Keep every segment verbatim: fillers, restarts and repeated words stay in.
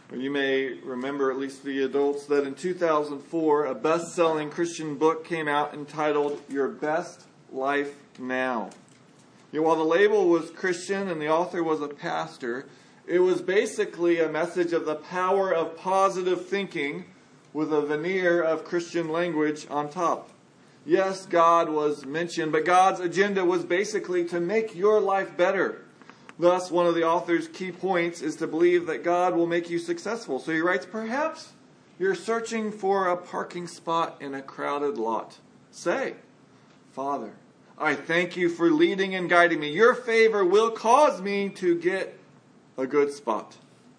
You may remember, at least the adults, that in two thousand four, a best-selling Christian book came out entitled Your Best Life Now. You know, while the label was Christian and the author was a pastor, it was basically a message of the power of positive thinking with a veneer of Christian language on top. Yes, God was mentioned, but God's agenda was basically to make your life better. Thus, one of the author's key points is to believe that God will make you successful. So he writes, perhaps you're searching for a parking spot in a crowded lot. Say, Father, I thank you for leading and guiding me. Your favor will cause me to get a good spot.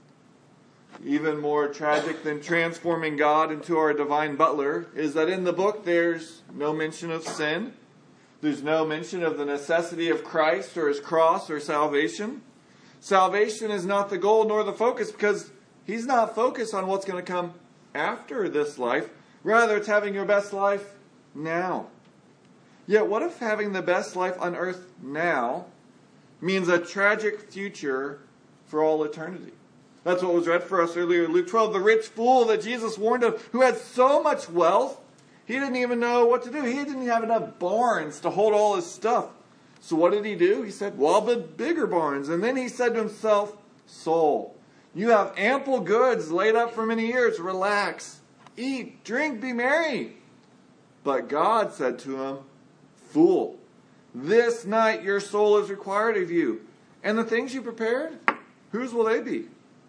Even more tragic than transforming God into our divine butler is that in the book there's no mention of sin. There's no mention of the necessity of Christ or his cross or salvation. Salvation is not the goal nor the focus because he's not focused on what's going to come after this life. Rather, it's having your best life now. Yet what if having the best life on earth now means a tragic future for all eternity? That's what was read for us earlier in Luke twelve. The rich fool that Jesus warned of, who had so much wealth, he didn't even know what to do. He didn't have enough barns to hold all his stuff. So what did he do? He said, well, I'll build bigger barns. And then he said to himself, soul, you have ample goods laid up for many years. Relax, eat, drink, be merry. But God said to him, fool, this night your soul is required of you. And the things you prepared, whose will they be?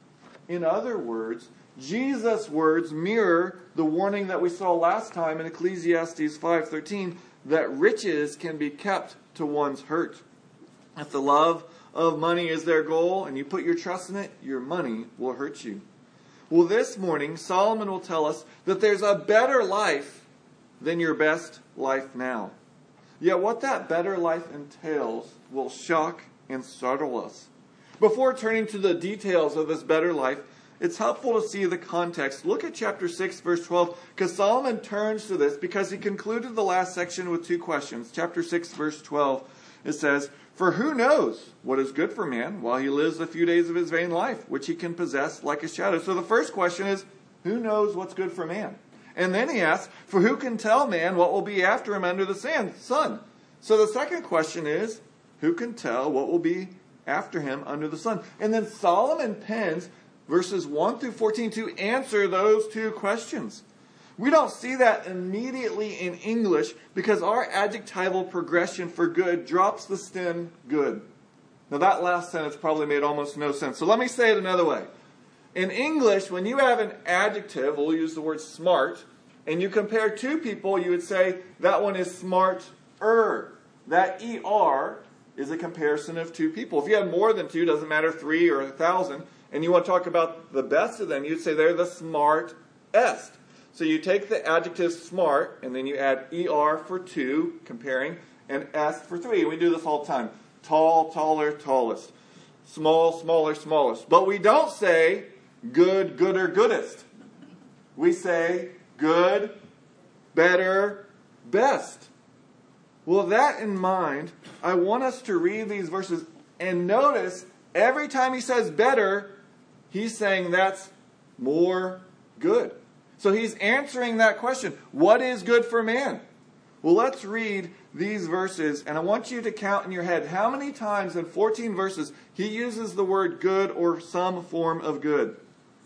In other words, Jesus' words mirror the warning that we saw last time in Ecclesiastes five thirteen, that riches can be kept to one's hurt. If the love of money is their goal and you put your trust in it, your money will hurt you. Well, this morning, Solomon will tell us that there's a better life than your best life now. Yet what that better life entails will shock and startle us. Before turning to the details of this better life, it's helpful to see the context. Look at chapter six, verse twelve, because Solomon turns to this because he concluded the last section with two questions. Chapter six, verse twelve, it says, for who knows what is good for man while he lives a few days of his vain life, which he can possess like a shadow. So the first question is, who knows what's good for man? And then he asks, for who can tell man what will be after him under the sun? So the second question is, who can tell what will be after him under the sun? And then Solomon pens verses one through fourteen to answer those two questions. We don't see that immediately in English because our adjectival progression for good drops the stem good. Now that last sentence probably made almost no sense. So let me say it another way. In English, when you have an adjective, we'll use the word smart, and you compare two people, you would say that one is smarter. That er is a comparison of two people. If you had more than two, doesn't matter, three or a thousand, and you want to talk about the best of them, you'd say they're the smartest. So you take the adjective smart, and then you add er for two, comparing, and s for three. We do this all the time. Tall, taller, tallest. Small, smaller, smallest. But we don't say good, gooder, goodest. We say good, better, best. Well, with that in mind, I want us to read these verses and notice every time he says better, he's saying that's more good. So he's answering that question. What is good for man? Well, let's read these verses, and I want you to count in your head how many times in fourteen verses he uses the word good or some form of good.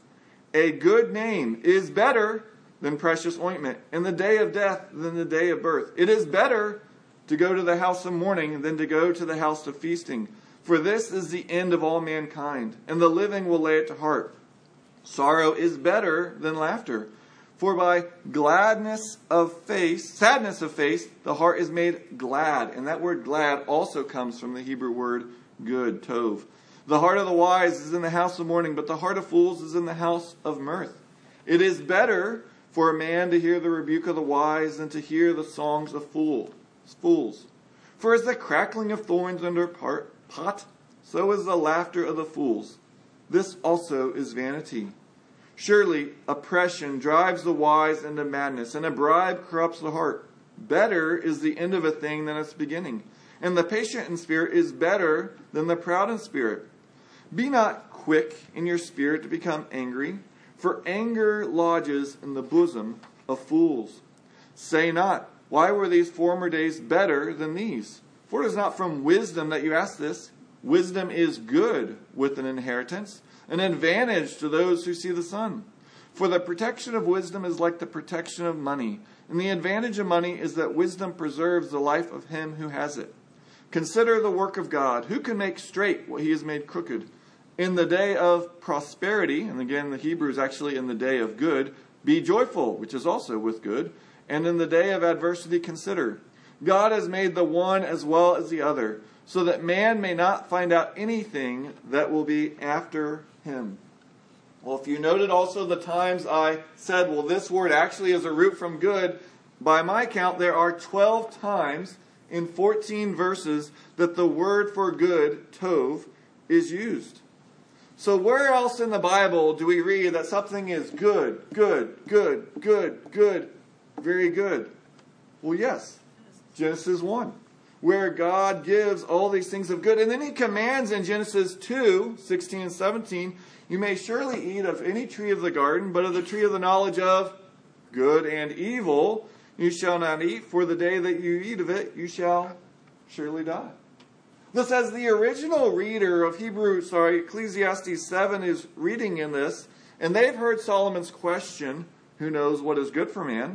A good name is better than precious ointment, and the day of death than the day of birth. It is better to go to the house of mourning than to go to the house of feasting. For this is the end of all mankind, and the living will lay it to heart. Sorrow is better than laughter, for by gladness of face, sadness of face, the heart is made glad. And that word glad also comes from the Hebrew word good, tov. The heart of the wise is in the house of mourning, but the heart of fools is in the house of mirth. It is better for a man to hear the rebuke of the wise than to hear the songs of fool, fools. For as the crackling of thorns under a pot, so is the laughter of the fools. This also is vanity. Surely oppression drives the wise into madness, and a bribe corrupts the heart. Better is the end of a thing than its beginning, and the patient in spirit is better than the proud in spirit. Be not quick in your spirit to become angry, for anger lodges in the bosom of fools. Say not, why were these former days better than these? For it is not from wisdom that you ask this. Wisdom is good with an inheritance, an advantage to those who see the sun. For the protection of wisdom is like the protection of money, and the advantage of money is that wisdom preserves the life of him who has it. Consider the work of God. Who can make straight what he has made crooked? In the day of prosperity, and again the Hebrew is actually in the day of good, be joyful, which is also with good, and in the day of adversity consider. God has made the one as well as the other, so that man may not find out anything that will be after him. Well, if you noted also the times I said, well, this word actually is a root from good, by my count there are twelve times in fourteen verses that the word for good, tov, is used. So where else in the Bible do we read that something is good, good, good, good, good, very good? Well, yes, Genesis one, where God gives all these things of good. And then he commands in Genesis two, sixteen and seventeen, you may surely eat of any tree of the garden, but of the tree of the knowledge of good and evil you shall not eat, for the day that you eat of it, you shall surely die. This, as the original reader of Hebrew, sorry, Ecclesiastes seven is reading in this, and they've heard Solomon's question, who knows what is good for man?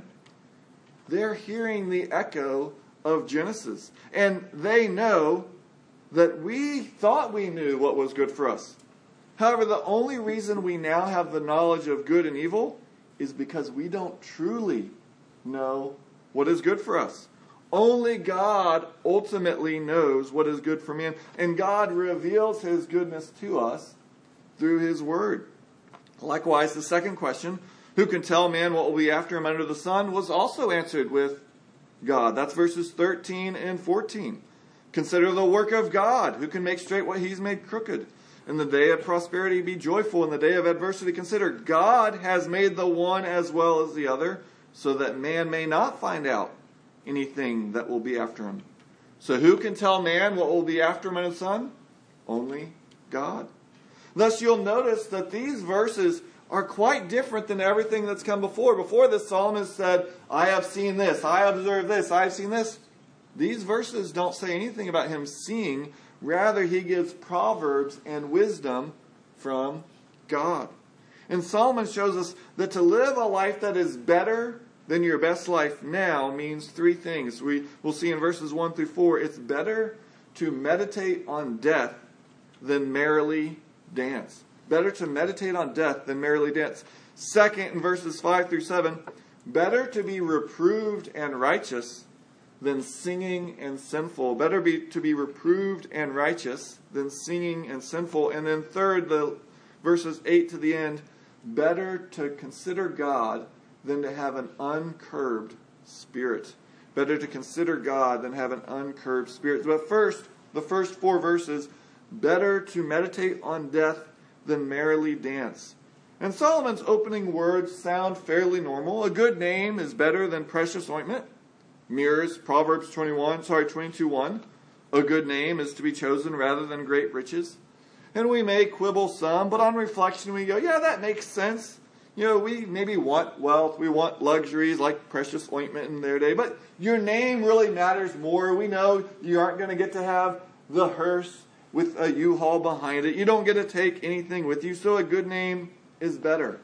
They're hearing the echo of Genesis. And they know that we thought we knew what was good for us. However, the only reason we now have the knowledge of good and evil is because we don't truly know what is good for us. Only God ultimately knows what is good for man. And God reveals his goodness to us through his word. Likewise, the second question, who can tell man what will be after him under the sun, was also answered with God. That's verses thirteen and fourteen. Consider the work of God, who can make straight what he's made crooked. In the day of prosperity be joyful, in the day of adversity consider. God has made the one as well as the other, so that man may not find out anything that will be after him. So who can tell man what will be after him under the sun? Only God. Thus you'll notice that these verses are quite different than everything that's come before. Before this, Solomon said, I have seen this, I observed this, I have seen this. These verses don't say anything about him seeing. Rather, he gives proverbs and wisdom from God. And Solomon shows us that to live a life that is better than your best life now means three things. We will see in verses one through four, it's better to meditate on death than merrily dance. Better to meditate on death than merrily dance. Second, in verses five through seven, better to be reproved and righteous than singing and sinful. Better be to be reproved and righteous than singing and sinful. And then third, the verses eight to the end, better to consider God than to have an uncurbed spirit. Better to consider God than have an uncurbed spirit. But first, the first four verses, better to meditate on death than merrily dance. And Solomon's opening words sound fairly normal. A good name is better than precious ointment. Mirrors Proverbs twenty-one, sorry, twenty-two one. A good name is to be chosen rather than great riches. And we may quibble some, but on reflection we go, yeah, that makes sense. You know, we maybe want wealth, we want luxuries like precious ointment in their day, but your name really matters more. We know you aren't going to get to have the hearse with a U-Haul behind it. You don't get to take anything with you, so a good name is better.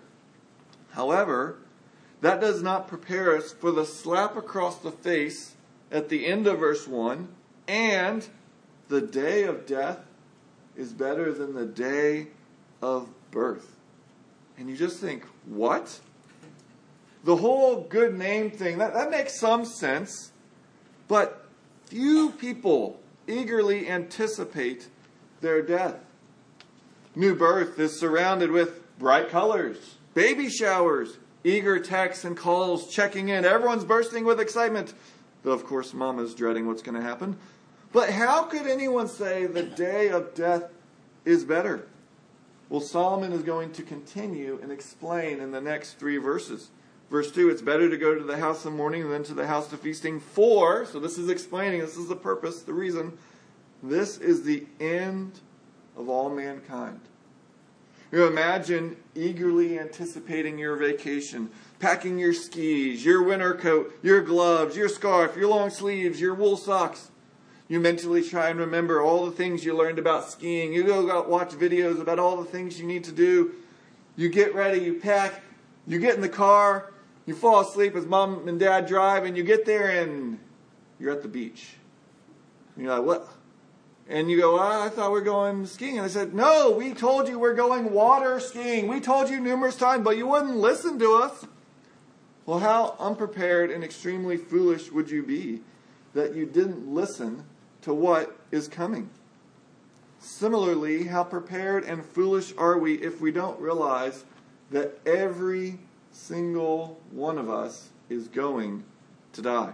However, that does not prepare us for the slap across the face at the end of verse one, and the day of death is better than the day of birth. And you just think, what? The whole good name thing, that, that makes some sense, but few people eagerly anticipate their death. New birth is surrounded with bright colors, baby showers, eager texts and calls checking in. Everyone's bursting with excitement, though of course mama's dreading what's going to happen. But how could anyone say the day of death is better? Well, Solomon is going to continue and explain in the next three verses. Verse two, it's better to go to the house of mourning than to the house of feasting. For, so this is explaining, this is the purpose, the reason, this is the end of all mankind. You imagine eagerly anticipating your vacation, packing your skis, your winter coat, your gloves, your scarf, your long sleeves, your wool socks. You mentally try and remember all the things you learned about skiing. You go watch videos about all the things you need to do. You get ready, you pack, you get in the car, you fall asleep as mom and dad drive, and you get there and you're at the beach. And you're like, what? And you go, oh, I thought we were going skiing. And they said, no, we told you we're going water skiing. We told you numerous times, but you wouldn't listen to us. Well, how unprepared and extremely foolish would you be that you didn't listen to what is coming? Similarly, how prepared and foolish are we if we don't realize that every single one of us is going to die?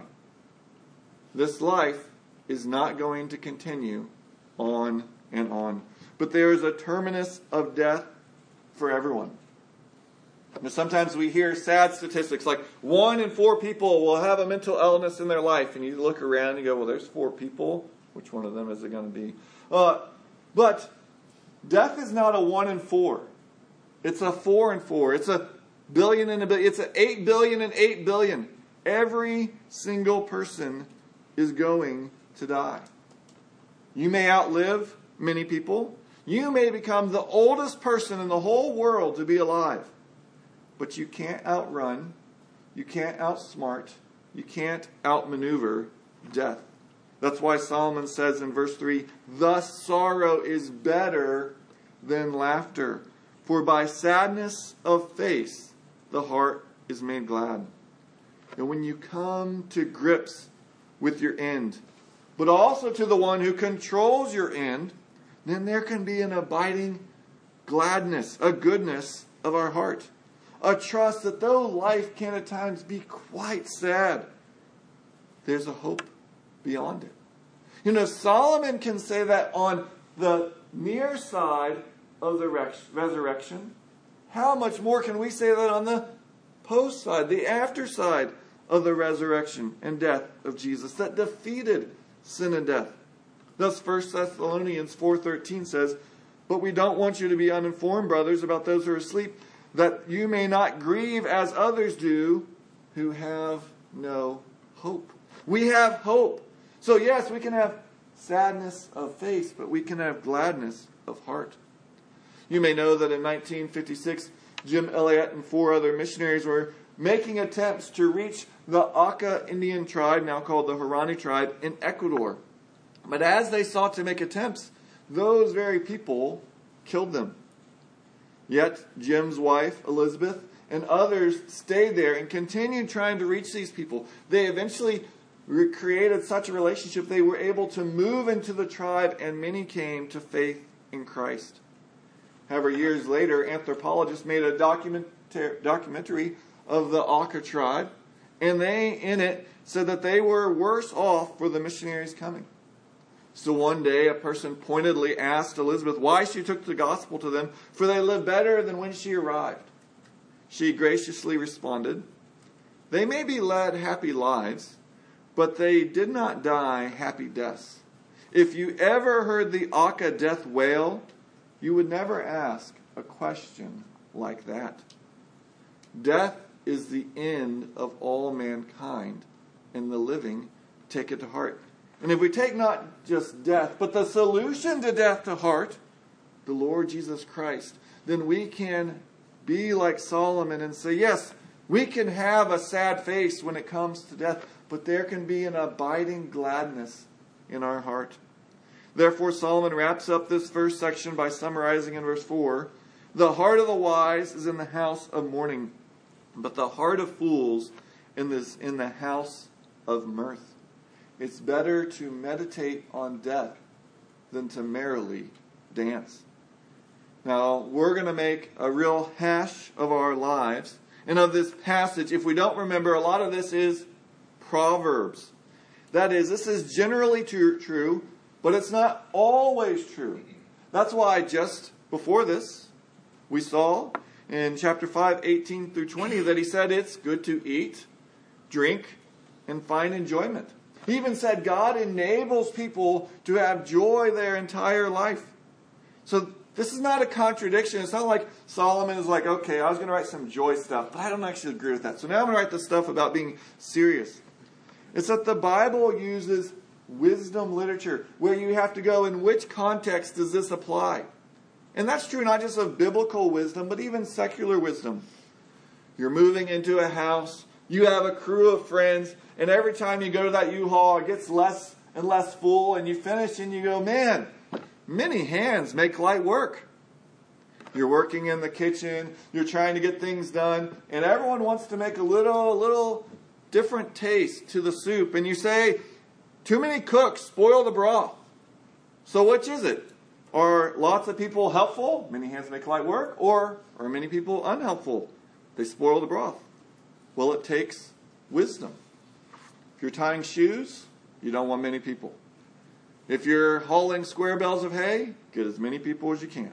This life is not going to continue on and on. But there is a terminus of death for everyone. Now, sometimes we hear sad statistics like one in four people will have a mental illness in their life. And you look around and you go, well, there's four people. Which one of them is it going to be? Uh, but death is not a one in four. It's a four in four. It's a billion and a billion. It's an eight billion and eight billion. Every single person is going to die. You may outlive many people. You may become the oldest person in the whole world to be alive. But you can't outrun, you can't outsmart, you can't outmaneuver death. That's why Solomon says in verse three, thus sorrow is better than laughter, for by sadness of face the heart is made glad. And when you come to grips with your end, but also to the one who controls your end, then there can be an abiding gladness, a goodness of our heart. A trust that though life can at times be quite sad, there's a hope beyond it. You know, Solomon can say that on the near side of the resurrection. How much more can we say that on the post side, the after side of the resurrection and death of Jesus that defeated sin and death? Thus, First Thessalonians four thirteen says, but we don't want you to be uninformed, brothers, about those who are asleep, that you may not grieve as others do who have no hope. We have hope. So yes, we can have sadness of face, but we can have gladness of heart. You may know that in nineteen fifty-six, Jim Elliot and four other missionaries were making attempts to reach the Auca Indian tribe, now called the Huaorani tribe, in Ecuador. But as they sought to make attempts, those very people killed them. Yet Jim's wife, Elizabeth, and others stayed there and continued trying to reach these people. They eventually created such a relationship they were able to move into the tribe, and many came to faith in Christ. However, years later, anthropologists made a documentar- documentary of the Auca tribe, and they, in it, said that they were worse off for the missionaries coming. So one day, a person pointedly asked Elizabeth why she took the gospel to them, for they lived better than when she arrived. She graciously responded, they may be led happy lives, but they did not die happy deaths. If you ever heard the Auca death wail, you would never ask a question like that. Death is the end of all mankind, and the living take it to heart. And if we take not just death, but the solution to death to heart, the Lord Jesus Christ, then we can be like Solomon and say, yes, we can have a sad face when it comes to death, but there can be an abiding gladness in our heart. Therefore, Solomon wraps up this first section by summarizing in verse four, the heart of the wise is in the house of mourning, but the heart of fools in this in the house of mirth. It's better to meditate on death than to merrily dance. Now, we're going to make a real hash of our lives and of this passage. If we don't remember, a lot of this is Proverbs. That is, this is generally true, true, but it's not always true. That's why just before this, we saw in chapter five, eighteen through twenty, that he said it's good to eat, drink, and find enjoyment. He even said God enables people to have joy their entire life. So this is not a contradiction. It's not like Solomon is like, okay, I was going to write some joy stuff, but I don't actually agree with that. So now I'm going to write this stuff about being serious. It's that the Bible uses wisdom literature, where you have to go, in which context does this apply? And that's true not just of biblical wisdom, but even secular wisdom. You're moving into a house, you have a crew of friends, and every time you go to that U-Haul, it gets less and less full, and you finish and you go, man, many hands make light work. You're working in the kitchen, you're trying to get things done, and everyone wants to make a little, little different taste to the soup, and you say, too many cooks spoil the broth. So which is it? Are lots of people helpful? Many hands make light work. Or are many people unhelpful? They spoil the broth. Well, it takes wisdom. If you're tying shoes, you don't want many people. If you're hauling square bales of hay, get as many people as you can.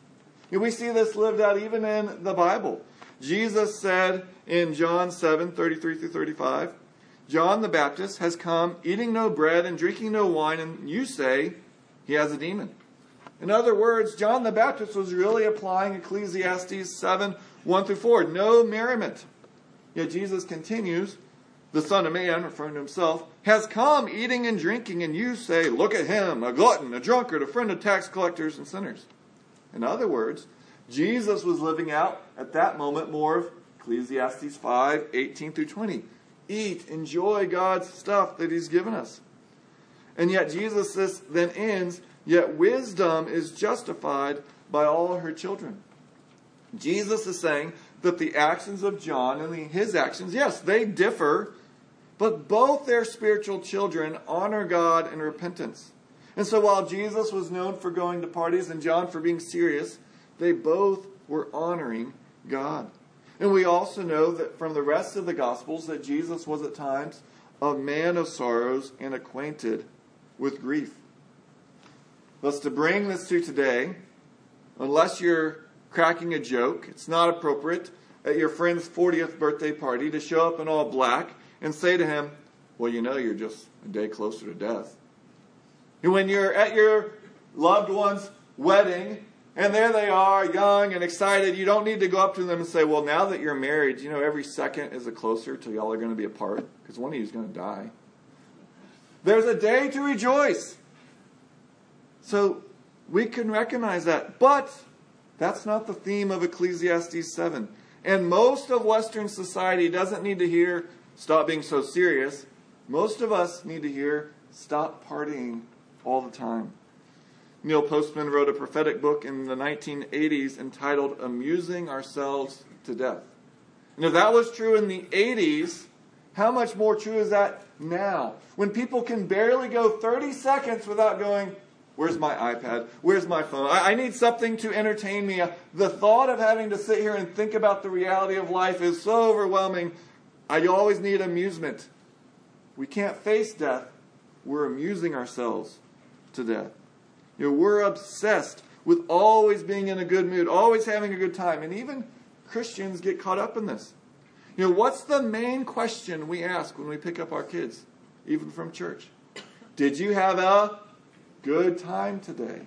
And we see this lived out even in the Bible. Jesus said in John seven, thirty-three through thirty-five, John the Baptist has come eating no bread and drinking no wine, and you say he has a demon. In other words, John the Baptist was really applying Ecclesiastes seven, one through four. No merriment. Yet Jesus continues, the Son of Man, referring to himself, has come eating and drinking, and you say, look at him, a glutton, a drunkard, a friend of tax collectors and sinners. In other words, Jesus was living out at that moment more of Ecclesiastes five, eighteen through twenty. Eat, enjoy God's stuff that he's given us. And yet Jesus this then ends, yet wisdom is justified by all her children. Jesus is saying that the actions of John and the, his actions, yes, they differ, but both their spiritual children honor God in repentance. And so while Jesus was known for going to parties and John for being serious, they both were honoring God. And we also know that from the rest of the Gospels that Jesus was at times a man of sorrows and acquainted with grief. Thus, to bring this to today, unless you're cracking a joke, it's not appropriate at your friend's fortieth birthday party to show up in all black and say to him, well, you know, you're just a day closer to death. And when you're at your loved one's wedding, and there they are, young and excited, you don't need to go up to them and say, well, now that you're married, you know, every second is a closer till y'all are going to be apart, because one of you is going to die. There's a day to rejoice. So we can recognize that. But that's not the theme of Ecclesiastes seven. And most of Western society doesn't need to hear, stop being so serious. Most of us need to hear, stop partying all the time. Neil Postman wrote a prophetic book in the nineteen eighties entitled Amusing Ourselves to Death. And if that was true in the eighties, how much more true is that now? When people can barely go thirty seconds without going, where's my iPad? Where's my phone? I, I need something to entertain me. The thought of having to sit here and think about the reality of life is so overwhelming. I always need amusement. We can't face death. We're amusing ourselves to death. You know, we're obsessed with always being in a good mood, always having a good time. And even Christians get caught up in this. You know, what's the main question we ask when we pick up our kids, even from church? Did you have a good time today?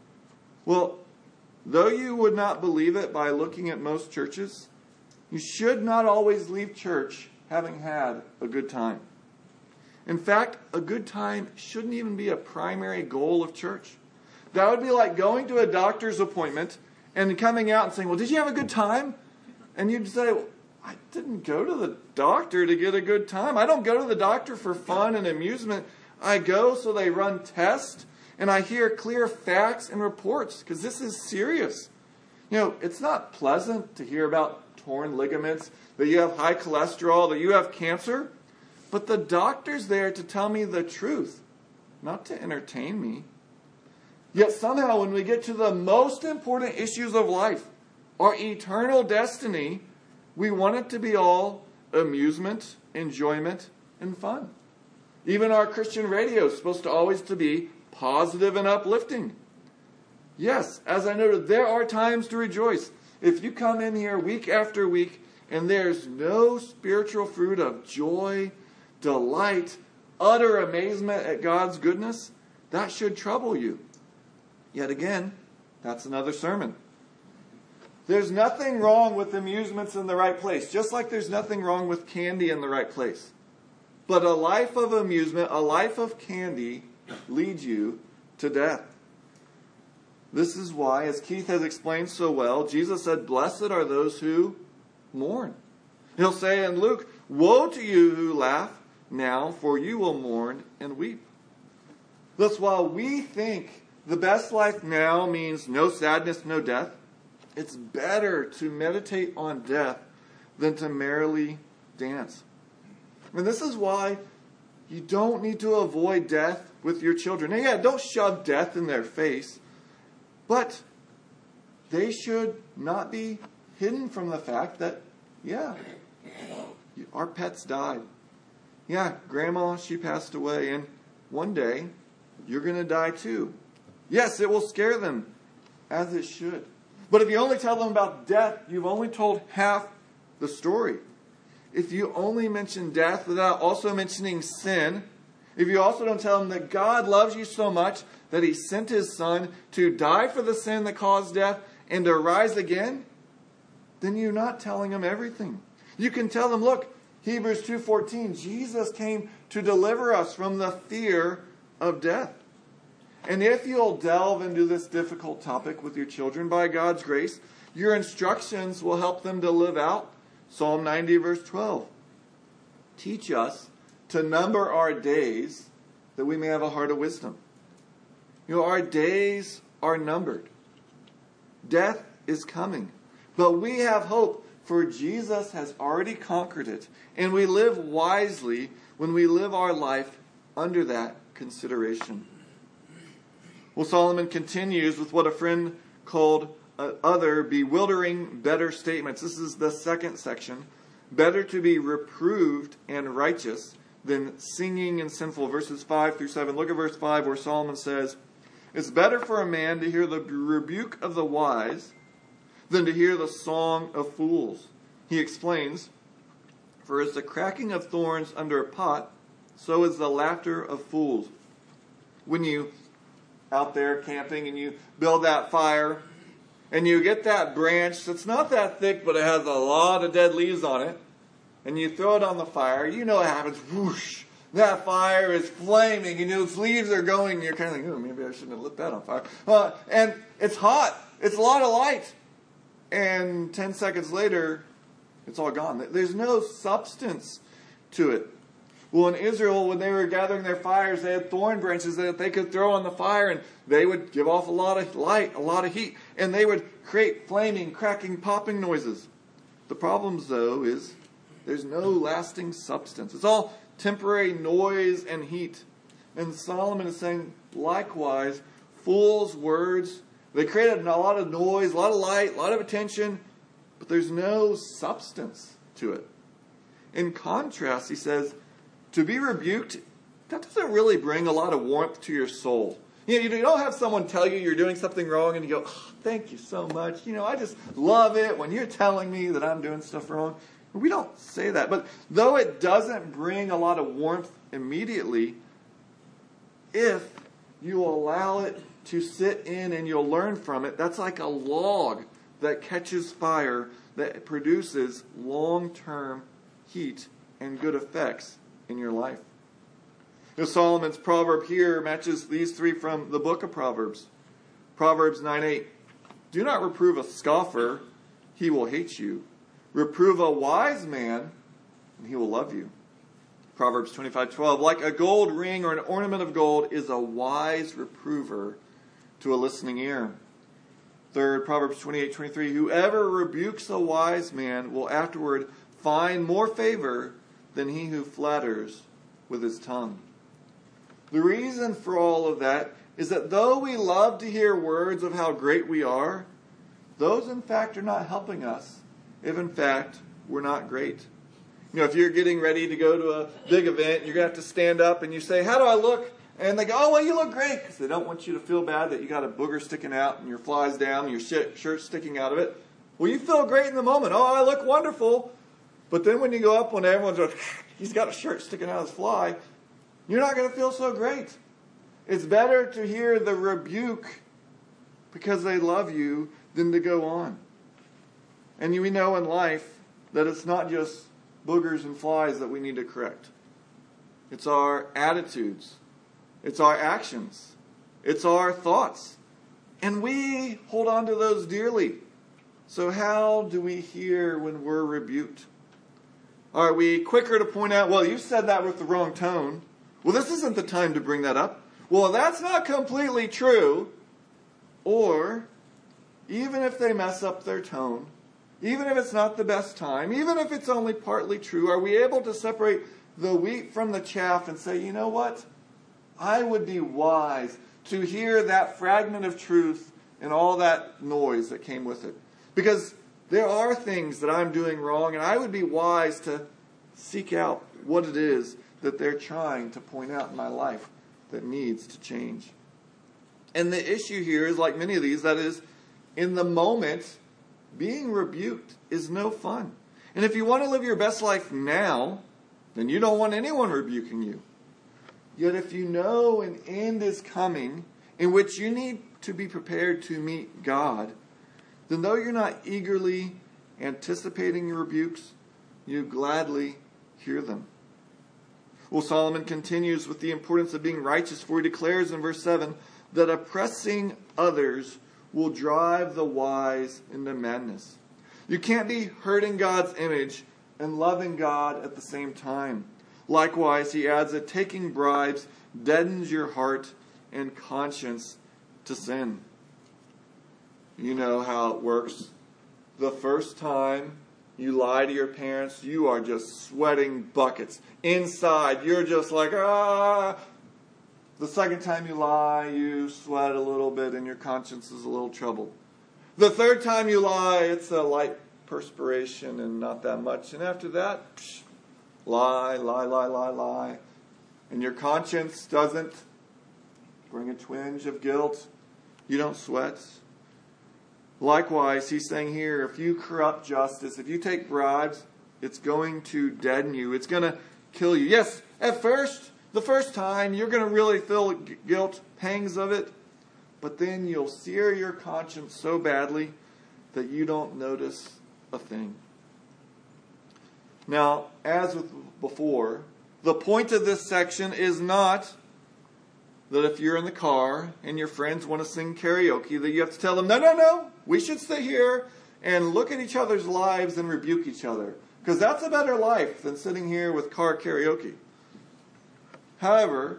Well, though you would not believe it by looking at most churches, you should not always leave church having had a good time. In fact, a good time shouldn't even be a primary goal of church. That would be like going to a doctor's appointment and coming out and saying, well, did you have a good time? And you'd say, well, I didn't go to the doctor to get a good time. I don't go to the doctor for fun and amusement. I go so they run tests and I hear clear facts and reports, because this is serious. You know, it's not pleasant to hear about torn ligaments, that you have high cholesterol, that you have cancer. But the doctor's there to tell me the truth, not to entertain me. Yet somehow when we get to the most important issues of life, our eternal destiny, we want it to be all amusement, enjoyment, and fun. Even our Christian radio is supposed to always to be positive and uplifting. Yes, as I noted, there are times to rejoice. If you come in here week after week and there's no spiritual fruit of joy, delight, utter amazement at God's goodness, that should trouble you. Yet again, That's another sermon. There's nothing wrong with amusements in the right place, just like there's nothing wrong with candy in the right place. But a life of amusement, a life of candy, leads you to death. This is why, as Keith has explained so well, Jesus said, "Blessed are those who mourn." He'll say in Luke, "Woe to you who laugh now, for you will mourn and weep." Thus, while we think the best life now means no sadness, no death, it's better to meditate on death than to merrily dance. And this is why you don't need to avoid death with your children. Now, yeah, don't shove death in their face, but they should not be hidden from the fact that, yeah, our pets died. Yeah, Grandma, she passed away, and one day you're going to die too. Yes, it will scare them, as it should. But if you only tell them about death, you've only told half the story. If you only mention death without also mentioning sin, if you also don't tell them that God loves you so much that He sent His Son to die for the sin that caused death and to rise again, then you're not telling them everything. You can tell them, look, Hebrews two fourteen, Jesus came to deliver us from the fear of death. And if you'll delve into this difficult topic with your children, by God's grace, your instructions will help them to live out Psalm ninety, verse twelve. Teach us to number our days that we may have a heart of wisdom. You know, our days are numbered. Death is coming. But we have hope, for Jesus has already conquered it. And we live wisely when we live our life under that consideration. Well, Solomon continues with what a friend called uh, other bewildering better statements. This is the second section. Better to be reproved and righteous than singing and sinful. Verses five through seven. Look at verse five where Solomon says, "It's better for a man to hear the rebuke of the wise than to hear the song of fools." He explains, "For as the cracking of thorns under a pot, so is the laughter of fools." When you out there camping and you build that fire and you get that branch that's not that thick but it has a lot of dead leaves on it and you throw it on the fire, you know what happens. Whoosh! That fire is flaming and those leaves are going and you're kind of like, oh, maybe I shouldn't have lit that on fire. Uh, and it's hot. It's a lot of light. And ten seconds later, it's all gone. There's no substance to it. Well, in Israel, when they were gathering their fires, they had thorn branches that they could throw on the fire, and they would give off a lot of light, a lot of heat, and they would create flaming, cracking, popping noises. The problem, though, is there's no lasting substance. It's all temporary noise and heat. And Solomon is saying, likewise, fools' words, they created a lot of noise, a lot of light, a lot of attention, but there's no substance to it. In contrast, he says, to be rebuked, that doesn't really bring a lot of warmth to your soul. You know, you don't have someone tell you you're doing something wrong and you go, oh, thank you so much. You know, I just love it when you're telling me that I'm doing stuff wrong. We don't say that. But though it doesn't bring a lot of warmth immediately, if you allow it to sit in and you'll learn from it, that's like a log that catches fire that produces long-term heat and good effects in your life. You know, Solomon's proverb here matches these three from the book of Proverbs. Proverbs nine eight. Do not reprove a scoffer, he will hate you. Reprove a wise man, and he will love you. Proverbs twenty-five twelve. Like a gold ring or an ornament of gold is a wise reprover to a listening ear. Third, Proverbs twenty-eight twenty-three. Whoever rebukes a wise man will afterward find more favor than he who flatters with his tongue. The reason for all of that is that though we love to hear words of how great we are, those in fact are not helping us if in fact we're not great. You know, if you're getting ready to go to a big event, you're going to have to stand up and you say, how do I look? And they go, oh, well, you look great, because they don't want you to feel bad that you got a booger sticking out and your fly's down and your shirt sticking out of it. Well, you feel great in the moment. Oh, I look wonderful. But then when you go up when everyone's like, he's got a shirt sticking out of his fly, you're not going to feel so great. It's better to hear the rebuke because they love you than to go on. And we know in life that it's not just boogers and flies that we need to correct. It's our attitudes. It's our actions. It's our thoughts. And we hold on to those dearly. So how do we hear when we're rebuked? Are we quicker to point out, well, you said that with the wrong tone. Well, this isn't the time to bring that up. Well, that's not completely true. Or, even if they mess up their tone, even if it's not the best time, even if it's only partly true, are we able to separate the wheat from the chaff and say, you know what? I would be wise to hear that fragment of truth and all that noise that came with it. Because there are things that I'm doing wrong, and I would be wise to seek out what it is that they're trying to point out in my life that needs to change. And the issue here is, like many of these, that is, in the moment, being rebuked is no fun. And if you want to live your best life now, then you don't want anyone rebuking you. Yet if you know an end is coming in which you need to be prepared to meet God, then though you're not eagerly anticipating your rebukes, you gladly hear them. Well, Solomon continues with the importance of being righteous, for he declares in verse seven that oppressing others will drive the wise into madness. You can't be hurting God's image and loving God at the same time. Likewise, he adds that taking bribes deadens your heart and conscience to sin. You know how it works. The first time you lie to your parents, you are just sweating buckets. Inside, you're just like, ah. The second time you lie, you sweat a little bit and your conscience is a little troubled. The third time you lie, it's a light perspiration and not that much. And after that, psh, lie, lie, lie, lie, lie. And your conscience doesn't bring a twinge of guilt. You don't sweat. Likewise, he's saying here, if you corrupt justice, if you take bribes, it's going to deaden you. It's going to kill you. Yes, at first, the first time, you're going to really feel guilt, pangs of it. But then you'll sear your conscience so badly that you don't notice a thing. Now, as with before, the point of this section is not that if you're in the car and your friends want to sing karaoke, that you have to tell them, no, no, no, we should stay here and look at each other's lives and rebuke each other. Because that's a better life than sitting here with car karaoke. However,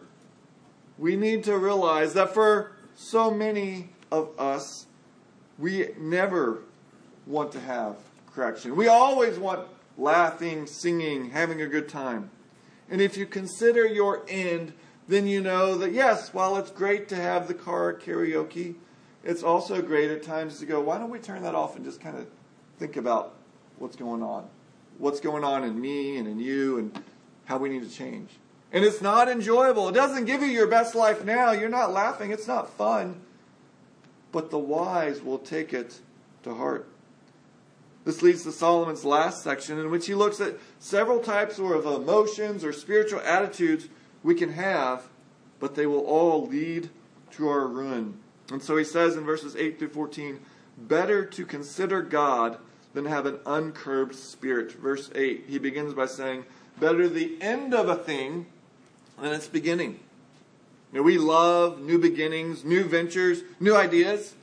we need to realize that for so many of us, we never want to have correction. We always want laughing, singing, having a good time. And if you consider your end, then you know that yes, while it's great to have the car karaoke, it's also great at times to go, why don't we turn that off and just kind of think about what's going on? What's going on in me and in you and how we need to change. And it's not enjoyable. It doesn't give you your best life now. You're not laughing. It's not fun. But the wise will take it to heart. This leads to Solomon's last section, in which he looks at several types of emotions or spiritual attitudes we can have, but they will all lead to our ruin. And so he says in verses eight through fourteen, better to consider God than have an uncurbed spirit. Verse eight, he begins by saying, better the end of a thing than its beginning. You know, we love new beginnings, new ventures, new ideas,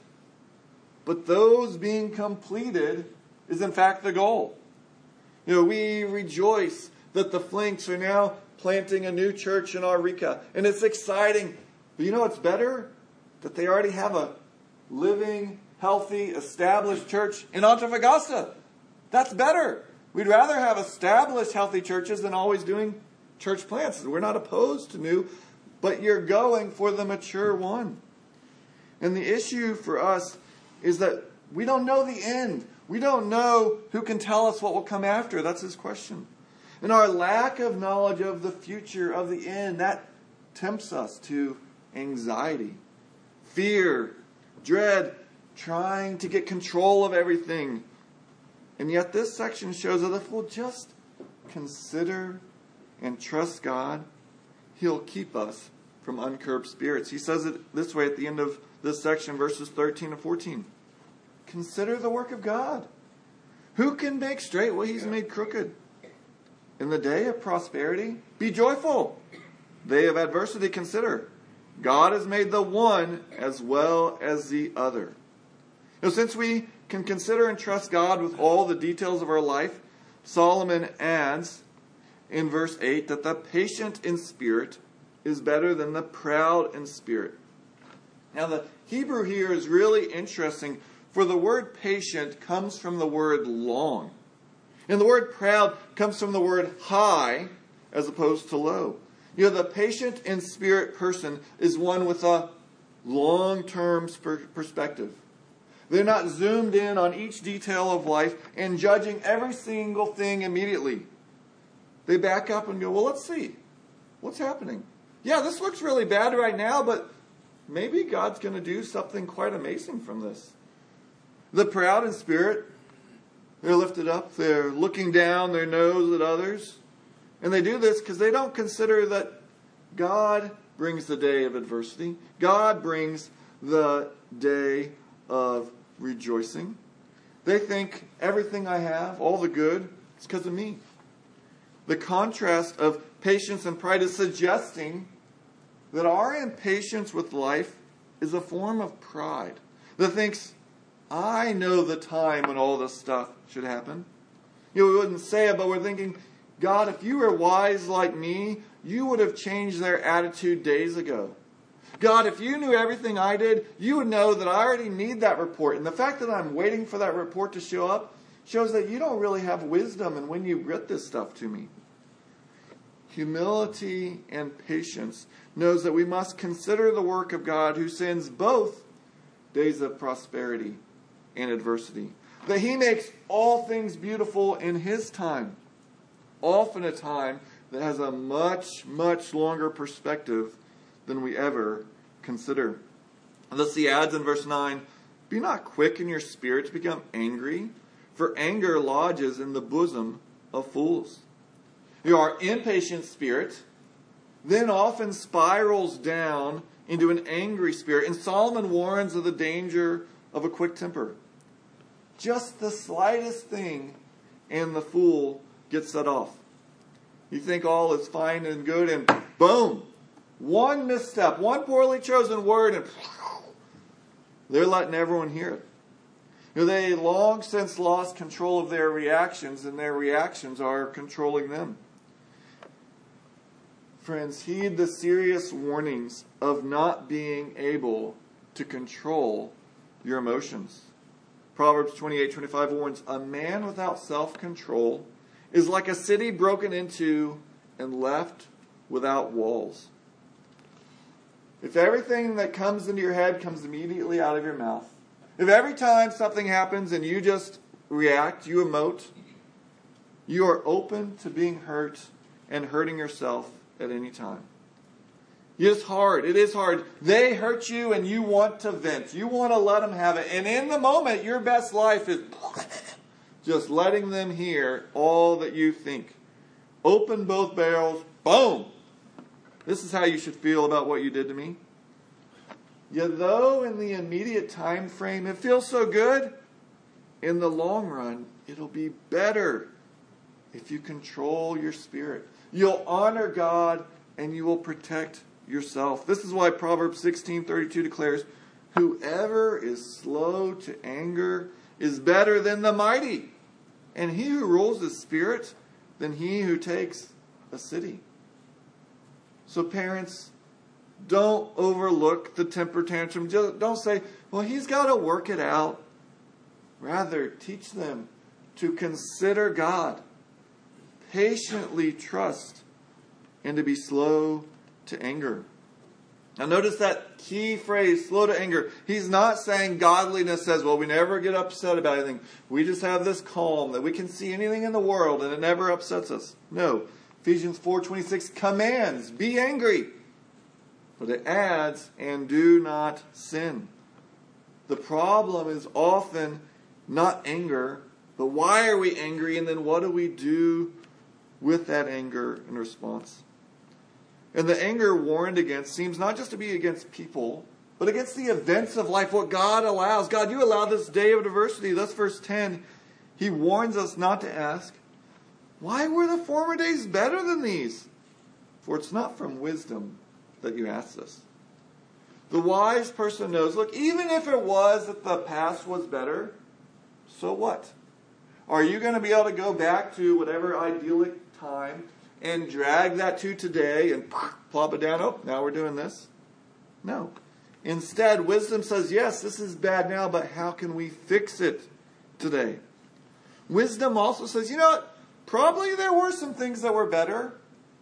but those being completed is in fact the goal. You know, we rejoice that the Flinks are now planting a new church in Arica, and it's exciting. But you know what's better? That they already have a living, healthy, established church in Antofagasta. That's better. We'd rather have established, healthy churches than always doing church plants. We're not opposed to new, but you're going for the mature one. And the issue for us is that we don't know the end. We don't know who can tell us what will come after. That's his question. And our lack of knowledge of the future, of the end, that tempts us to anxiety, fear, dread, trying to get control of everything. And yet this section shows that if we'll just consider and trust God, He'll keep us from uncurbed spirits. He says it this way at the end of this section, verses thirteen and fourteen. Consider the work of God. Who can make straight what he's made crooked? In the day of prosperity, be joyful. Day of adversity, consider. God has made the one as well as the other. Now, since we can consider and trust God with all the details of our life, Solomon adds in verse eight that the patient in spirit is better than the proud in spirit. Now, the Hebrew here is really interesting, for the word patient comes from the word long. And the word proud comes from the word high as opposed to low. You know, the patient in spirit person is one with a long-term perspective. They're not zoomed in on each detail of life and judging every single thing immediately. They back up and go, well, let's see. What's happening? Yeah, this looks really bad right now, but maybe God's going to do something quite amazing from this. The proud in spirit, they're lifted up. They're looking down their nose at others. And they do this because they don't consider that God brings the day of adversity. God brings the day of rejoicing. They think everything I have, all the good, is because of me. The contrast of patience and pride is suggesting that our impatience with life is a form of pride that thinks, I know the time when all this stuff should happen. You know, we wouldn't say it, but we're thinking, God, if you were wise like me, you would have changed their attitude days ago. God, if you knew everything I did, you would know that I already need that report. And the fact that I'm waiting for that report to show up shows that you don't really have wisdom in when you grit this stuff to me. Humility and patience knows that we must consider the work of God who sends both days of prosperity and adversity. That he makes all things beautiful in his time. Often a time that has a much, much longer perspective than we ever consider. Thus he adds in verse nine, be not quick in your spirit to become angry, for anger lodges in the bosom of fools. Your impatient spirit then often spirals down into an angry spirit. And Solomon warns of the danger of a quick temper. Just the slightest thing and the fool gets set off. You think all is fine and good and boom! One misstep, one poorly chosen word and they're letting everyone hear it. You know, they long since lost control of their reactions, and their reactions are controlling them. Friends, heed the serious warnings of not being able to control your emotions. Proverbs twenty-eight twenty-five warns, a man without self-control is like a city broken into and left without walls. If everything that comes into your head comes immediately out of your mouth, if every time something happens and you just react, you emote, you are open to being hurt and hurting yourself at any time. It's hard. It is hard. They hurt you and you want to vent. You want to let them have it. And in the moment, your best life is just letting them hear all that you think. Open both barrels. Boom. This is how you should feel about what you did to me. Yet though in the immediate time frame it feels so good, in the long run, it'll be better if you control your spirit. You'll honor God and you will protect yourself. This is why Proverbs sixteen thirty-two declares, whoever is slow to anger is better than the mighty, and he who rules his spirit than he who takes a city. So parents, don't overlook the temper tantrum. Just don't say, well, he's got to work it out. Rather, teach them to consider God, patiently trust, and to be slow to anger. Now notice that key phrase, slow to anger. He's not saying godliness says, well, we never get upset about anything. We just have this calm that we can see anything in the world and it never upsets us. No. Ephesians four twenty-six commands, be angry. But it adds, and do not sin. The problem is often not anger, but why are we angry? And then what do we do with that anger in response? And the anger warned against seems not just to be against people, but against the events of life, what God allows. God, you allow this day of adversity. Thus, verse ten, he warns us not to ask, why were the former days better than these? For it's not from wisdom that you ask this. The wise person knows, look, even if it was that the past was better, so what? Are you going to be able to go back to whatever idyllic time and drag that to today and plop it down? Oh, now we're doing this. No. Instead, wisdom says, yes, this is bad now, but how can we fix it today? Wisdom also says, you know what? Probably there were some things that were better,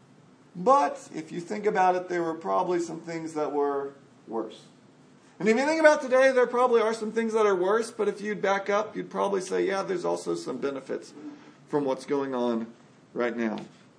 but if you think about it, there were probably some things that were worse. And if you think about today, there probably are some things that are worse, but if you'd back up, you'd probably say, yeah, there's also some benefits from what's going on right now.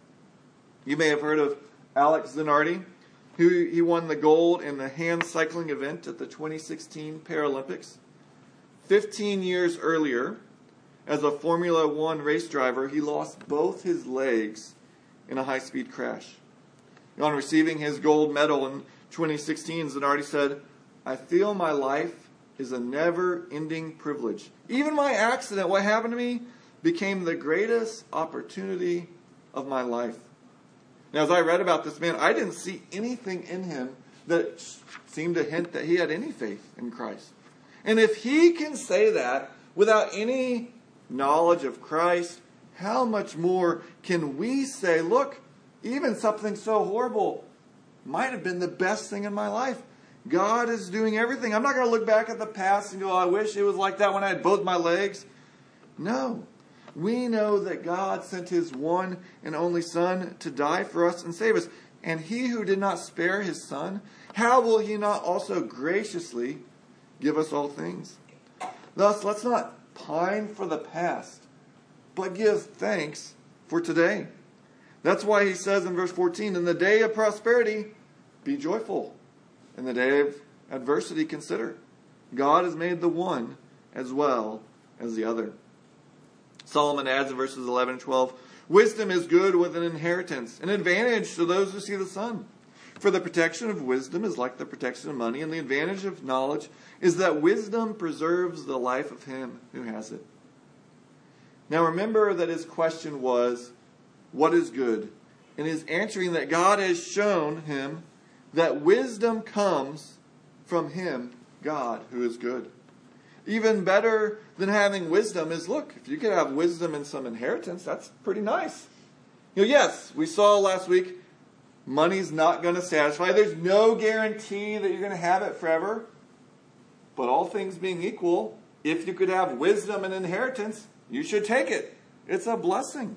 You may have heard of Alex Zanardi, who he won the gold in the hand cycling event at the twenty sixteen Paralympics. Fifteen years earlier, as a Formula One race driver, he lost both his legs in a high-speed crash. On receiving his gold medal in twenty sixteen, Zanardi said, I feel my life is a never-ending privilege. Even my accident, what happened to me, became the greatest opportunity of my life. Now, as I read about this man, I didn't see anything in him that seemed to hint that he had any faith in Christ. And if he can say that without any knowledge of Christ, how much more can we say, look, even something so horrible might have been the best thing in my life. God is doing everything. I'm not going to look back at the past and go, I wish it was like that when I had both my legs. No. We know that God sent his one and only Son to die for us and save us. And he who did not spare his Son, how will he not also graciously give us all things? Thus, let's not pine for the past, but give thanks for today. That's why he says in verse fourteen, in the day of prosperity, be joyful. In the day of adversity, consider. God has made the one as well as the other. Solomon adds in verses eleven and twelve, wisdom is good with an inheritance, an advantage to those who see the sun. For the protection of wisdom is like the protection of money, and the advantage of knowledge is that wisdom preserves the life of him who has it. Now remember that his question was, what is good? And his answering that God has shown him that wisdom comes from him, God, who is good. Even better than having wisdom is, look, if you could have wisdom and some inheritance, that's pretty nice. You know, yes, we saw last week, money's not going to satisfy. There's no guarantee that you're going to have it forever. But all things being equal, if you could have wisdom and inheritance, you should take it. It's a blessing.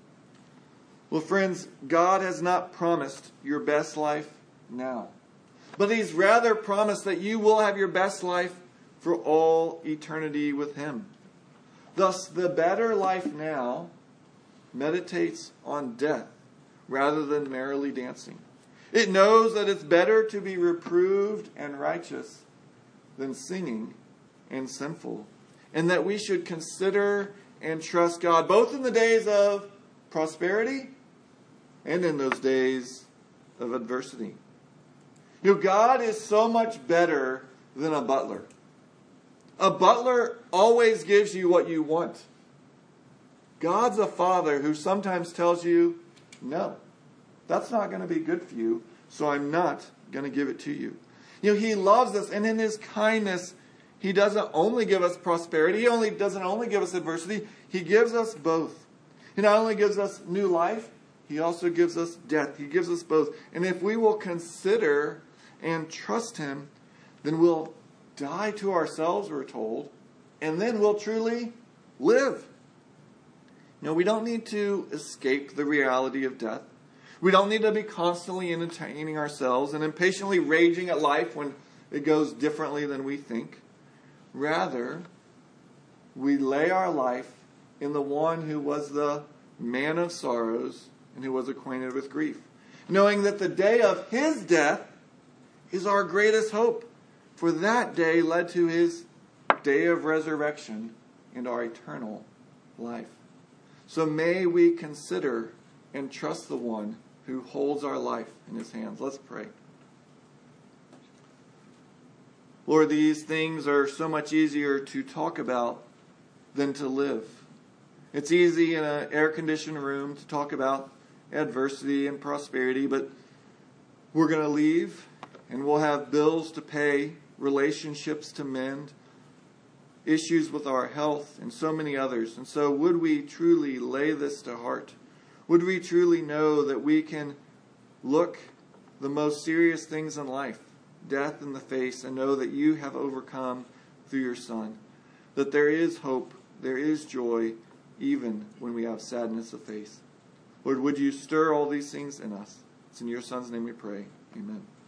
Well, friends, God has not promised your best life now. But he's rather promised that you will have your best life for all eternity with him. Thus, the better life now meditates on death rather than merrily dancing. It knows that it's better to be reproved and righteous than singing and sinful. And that we should consider and trust God both in the days of prosperity and in those days of adversity. You know, God is so much better than a butler. A butler always gives you what you want. God's a father who sometimes tells you, no, that's not going to be good for you, so I'm not going to give it to you. You know, he loves us, and in his kindness, he doesn't only give us prosperity, he only doesn't only give us adversity, he gives us both. He not only gives us new life, he also gives us death. He gives us both. And if we will consider and trust him, then we'll die to ourselves, we're told, and then we'll truly live. You know, we don't need to escape the reality of death. We don't need to be constantly entertaining ourselves and impatiently raging at life when it goes differently than we think. Rather, we lay our life in the one who was the man of sorrows and who was acquainted with grief, knowing that the day of his death is our greatest hope, for that day led to his day of resurrection and our eternal life. So may we consider and trust the one who holds our life in his hands. Let's pray. Lord, these things are so much easier to talk about than to live. It's easy in an air-conditioned room to talk about adversity and prosperity, but we're going to leave and we'll have bills to pay, relationships to mend, issues with our health, and so many others. And so would we truly lay this to heart? Would we truly know that we can look the most serious things in life, death, in the face, and know that you have overcome through your Son, that there is hope, there is joy, even when we have sadness of face? Lord, would you stir all these things in us? It's in your Son's name we pray. Amen.